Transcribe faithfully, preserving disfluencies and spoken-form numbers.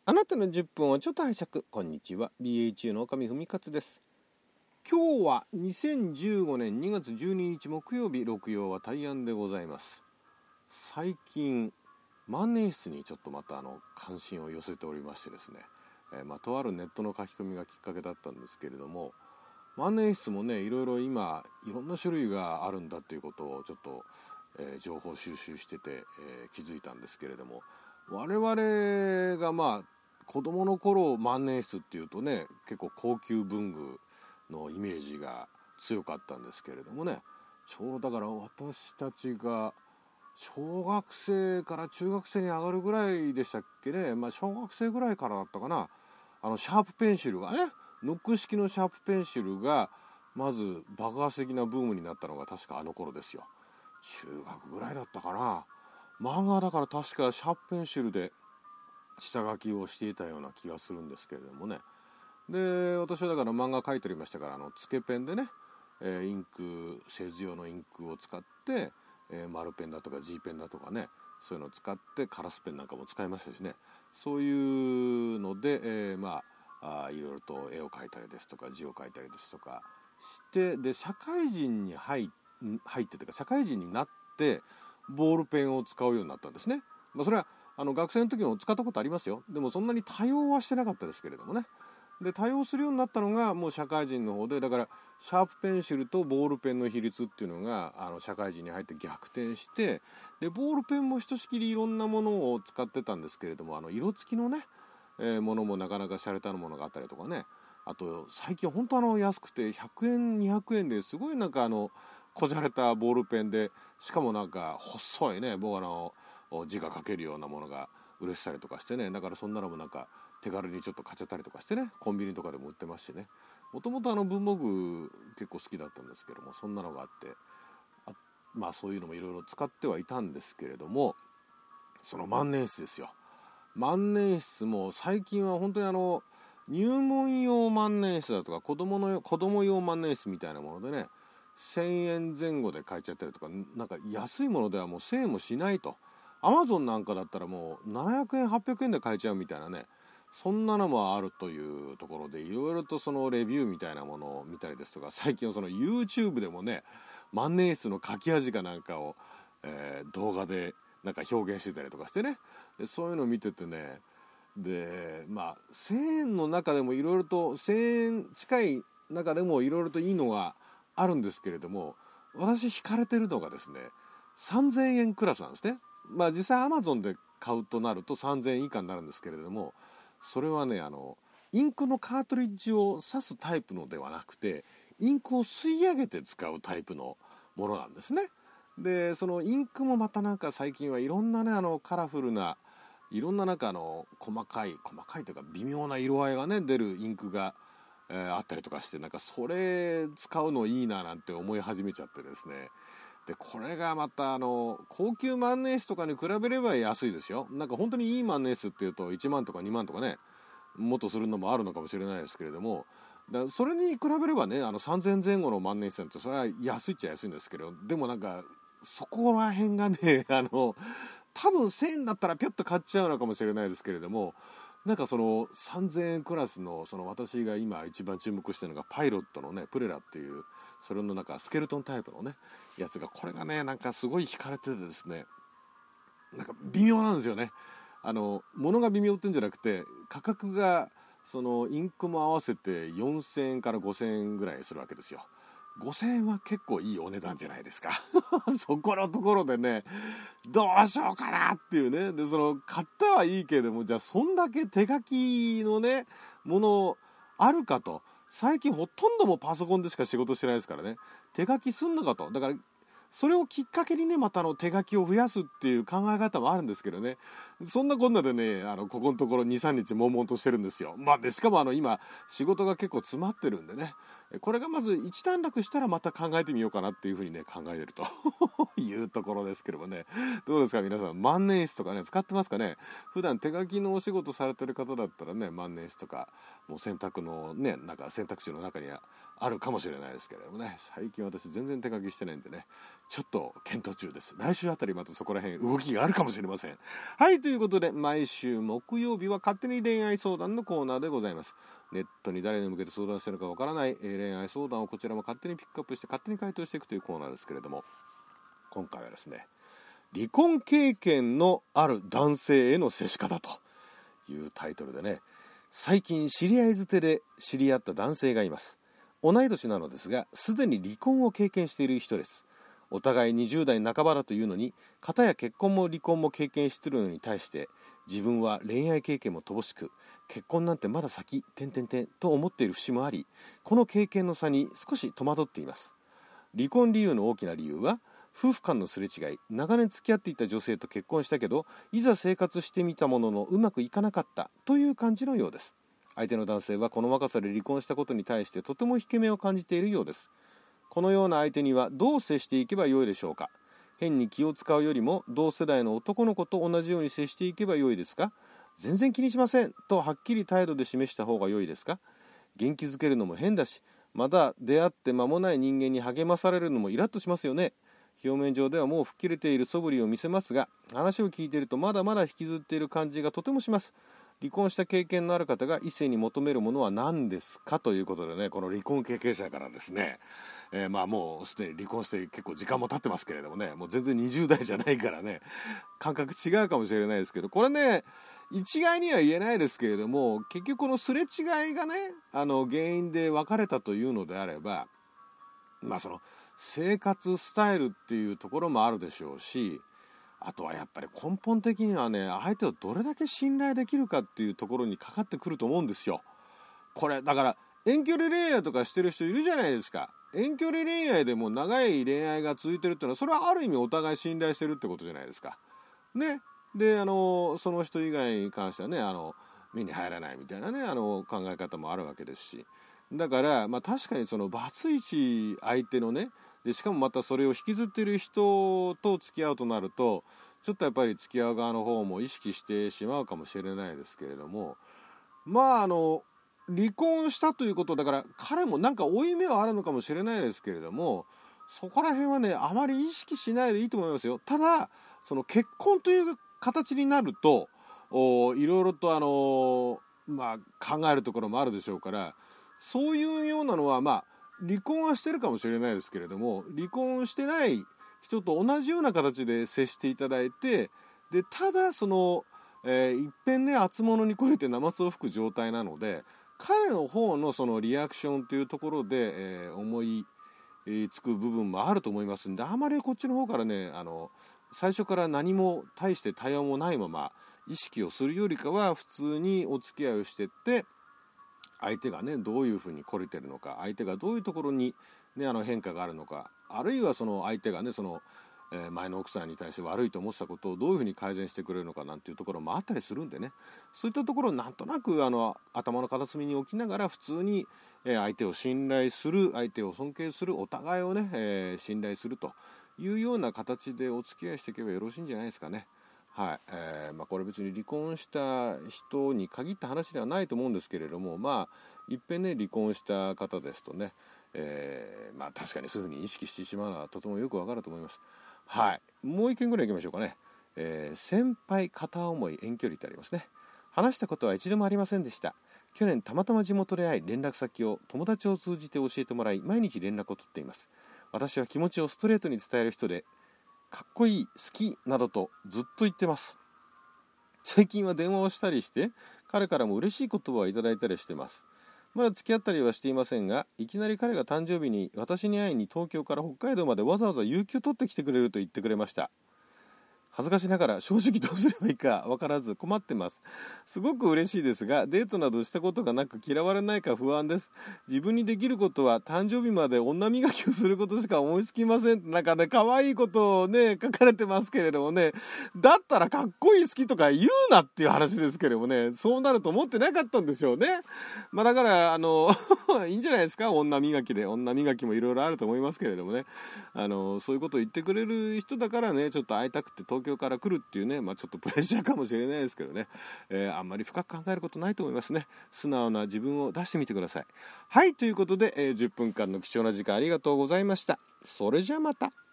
あなたのじゅっぷんをちょっと拝借。こんにちは、 ビーエイチユー の岡見文勝です。今日はにせんじゅうごねんにがつじゅうににち木曜日、六曜は大安でございます。最近万年筆にちょっとまたあの関心を寄せておりましてですね、えー、まあとあるネットの書き込みがきっかけだったんですけれども、万年筆もねいろいろ今いろんな種類があるんだっていうことをちょっと、えー、情報収集してて、えー、気づいたんですけれども、我々がまあ子供の頃万年筆っていうとね結構高級文具のイメージが強かったんですけれどもね、ちょうどだから私たちが小学生から中学生に上がるぐらいでしたっけね、まあ小学生ぐらいからだったかな、あのシャープペンシルがね、ノック式のシャープペンシルがまず爆発的なブームになったのが確かあの頃ですよ。中学ぐらいだったかな。漫画だから確かシャープペンシルで下書きをしていたような気がするんですけれどもね。で私はだから漫画描いておりましたから、あのつけペンでね、えー、インク製図用のインクを使って、えー、丸ペンだとか G ペンだとかね、そういうのを使ってカラスペンなんかも使いましたしね、そういうので、えー、まああいろいろと絵を描いたりですとか字を描いたりですとかして、で社会人に入入ってというか社会人になってボールペンを使うようになったんですね。まあ、それはあの学生の時も使ったことありますよ。でもそんなに多用はしてなかったですけれどもね。で多用するようになったのがもう社会人の方で、だからシャープペンシルとボールペンの比率っていうのがあの社会人に入って逆転して、でボールペンもひとしきりいろんなものを使ってたんですけれども、あの色付きのね、えー、ものもなかなか洒落たものがあったりとかね、あと最近本当あの安くてひゃくえんにひゃくえんですごいなんかあのこじゃれたボールペンで、しかもなんか細いね僕あの字が書けるようなものが売れてたりとかしてね、だからそんなのもなんか手軽にちょっと買っちゃったりとかしてね、コンビニとかでも売ってますしね。もともとあの文房具結構好きだったんですけども、そんなのがあって、あまあそういうのもいろいろ使ってはいたんですけれども、その万年筆ですよ。万年筆も最近は本当にあの入門用万年筆だとか子供の子供用万年筆みたいなものでね、せんえんぜん後で買えちゃったりとか、なんか安いものではもうせんえんもしないと、アマゾンなんかだったらもうななひゃくえんはっぴゃくえんで買えちゃうみたいなね、そんなのもあるというところで、いろいろとそのレビューみたいなものを見たりですとか、最近はその YouTube でもね万年筆の書き味かなんかを、えー、動画でなんか表現してたりとかしてね、でそういうのを見ててね、でまあせんえんの中でもいろいろとせんえん近い中でもいろいろといいのがあるんですけれども、私惹かれてるのがですねさんぜんえんクラスなんですね。まあ実際 Amazon で買うとなるとさんぜんえん以下になるんですけれども、それはねあのインクのカートリッジを刺すタイプのではなくて、インクを吸い上げて使うタイプのものなんですね。でそのインクもまたなんか最近はいろんなねあのカラフルないろんななんかあの細かい細かいというか微妙な色合いがね出るインクが、えー、あったりとかして、なんかそれ使うのいいななんて思い始めちゃってですね、でこれがまたあの高級万年筆とかに比べれば安いですよ。なんか本当にいい万年筆っていうといちまんとかにまんとかねもっとするのもあるのかもしれないですけれども、だそれに比べればねあのさんぜんぜん後の万年筆ってそれは安いっちゃ安いんですけど、でもなんかそこら辺がねあの多分せんえんだったらピョッと買っちゃうのかもしれないですけれども、なんかそのさんぜんえんクラスのその私が今一番注目してるのがパイロットのねプレラっていう、それのなんかスケルトンタイプのねやつが、これがねなんかすごい惹かれててですね、なんか微妙なんですよね。あの物が微妙ってんじゃなくて価格がそのインクも合わせてよんせんえんからごせんえんぐらいするわけですよ。ごせんえんは結構いいお値段じゃないですかそこのところでねどうしようかなっていうね。でその買ったはいいけれども、じゃあそんだけ手書きのねものあるかと。最近ほとんどもパソコンでしか仕事してないですからね、手書きすんのかと。だからそれをきっかけにねまたの手書きを増やすっていう考え方もあるんですけどね、そんなこんなでねあのここのところ にさんにち悶々としてるんですよ。まあでしかもあの今仕事が結構詰まってるんでね、これがまず一段落したらまた考えてみようかなっていうふうにね考えてるというところですけどもね。どうですか皆さん、万年筆とかね使ってますかね。普段手書きのお仕事されてる方だったらね万年筆とかもう選択のねなんか選択肢の中にはあるかもしれないですけれどもね、最近私全然手書きしてないんでねちょっと検討中です。来週あたりまたそこら辺動きがあるかもしれません。はい。 ということで毎週木曜日は勝手に恋愛相談のコーナーでございます。ネットに誰に向けて相談しているのかわからない恋愛相談をこちらも勝手にピックアップして勝手に回答していくというコーナーですけれども、今回はですね、離婚経験のある男性への接し方というタイトルでね、最近知り合いづてで知り合った男性がいます。同い年なのですが、すでに離婚を経験している人です。お互いにじゅう代半ばだというのに、片や結婚も離婚も経験しているのに対して、自分は恋愛経験も乏しく、結婚なんてまだ先、点々点と思っている節もあり、この経験の差に少し戸惑っています。離婚理由の大きな理由は、夫婦間のすれ違い、長年付き合っていた女性と結婚したけど、いざ生活してみたもののうまくいかなかったという感じのようです。相手の男性はこの若さで離婚したことに対してとても引け目を感じているようです。このような相手にはどう接していけばよいでしょうか。変に気を使うよりも同世代の男の子と同じように接していけばよいですか。全然気にしませんとはっきり態度で示した方が良いですか。元気づけるのも変だし、まだ出会って間もない人間に励まされるのもイラッとしますよね。表面上ではもう吹っ切れている素振りを見せますが、話を聞いているとまだまだ引きずっている感じがとてもします。離婚した経験のある方が異性に求めるものは何ですかということでね、この離婚経験者からですね、えー、まあもうすでに離婚して結構時間も経ってますけれどもね、もう全然にじゅう代じゃないからね、感覚違うかもしれないですけど、これね一概には言えないですけれども、結局このすれ違いがね、あの原因で別れたというのであれば、まあその生活スタイルっていうところもあるでしょうし、あとはやっぱり根本的にはね、相手をどれだけ信頼できるかっていうところにかかってくると思うんですよ。これだから遠距離恋愛とかしてる人いるじゃないですか。遠距離恋愛でも長い恋愛が続いてるっていうのは、それはある意味お互い信頼してるってことじゃないですかね。で、あのその人以外に関してはね、あの目に入らないみたいなね、あの考え方もあるわけですし、だから、まあ、確かにそのバツイチ相手のね、でしかもまたそれを引きずっている人と付き合うとなると、ちょっとやっぱり付き合う側の方も意識してしまうかもしれないですけれども、まああの離婚したということだから、彼もなんか負い目はあるのかもしれないですけれども、そこら辺はねあまり意識しないでいいと思いますよ。ただその結婚という形になると、いろいろとあの、まあ、考えるところもあるでしょうから、そういうようなのは、まあ離婚はしてるかもしれないですけれども、離婚してない人と同じような形で接していただいて、でただその、えー、いっぺんね厚物にこれてナマズを吹く状態なので、彼の方のそのリアクションというところで、えー、思いつく部分もあると思いますんで、あまりこっちの方からね、あの最初から何も大して対応もないまま意識をするよりかは、普通にお付き合いをしてって、相手がねどういうふうに懲りてるのか、相手がどういうところに、ね、あの変化があるのか、あるいはその相手がねその、えー、前の奥さんに対して悪いと思ってたことをどういうふうに改善してくれるのかなんていうところもあったりするんでね、そういったところをなんとなくあの頭の片隅に置きながら、普通に、えー、相手を信頼する、相手を尊敬する、お互いをね、えー、信頼するというような形でお付き合いしていけばよろしいんじゃないですかね。はい、えーまあ、これ別に離婚した人に限った話ではないと思うんですけれども、まあいっぺんね離婚した方ですとね、えーまあ、確かにそういうふうに意識してしまうのはとてもよくわかると思います。はい、もう一件ぐらい行きましょうかね。えー、先輩片思い遠距離ってありますね。話したことは一度もありませんでした。去年たまたま地元で会い、連絡先を友達を通じて教えてもらい、毎日連絡を取っています。私は気持ちをストレートに伝える人で、かっこいい、好きなどとずっと言ってます。最近は電話をしたりして、彼からも嬉しい言葉をいただいたりしてます。まだ付き合ったりはしていませんが、いきなり彼が誕生日に私に会いに東京から北海道までわざわざ有給取ってきてくれると言ってくれました。恥ずかしながら正直どうすればいいか分からず困ってます。すごく嬉しいですが、デートなどしたことがなく嫌われないか不安です。自分にできることは誕生日まで女磨きをすることしか思いつきません。なんかね、可愛いことをね書かれてますけれどもね、だったらかっこいい好きとか言うなっていう話ですけれどもね、そうなると思ってなかったんでしょうね。まあだからあのいいんじゃないですか、女磨きで。女磨きもいろいろあると思いますけれどもね、あのそういうことを言ってくれる人だからね、ちょっと会いたくて東京から来るっていうね、まあ、ちょっとプレッシャーかもしれないですけどね、えー、あんまり深く考えることないと思いますね。素直な自分を出してみてください。はい、ということで、えー、じゅっぷんかんの貴重な時間ありがとうございました。それじゃまた。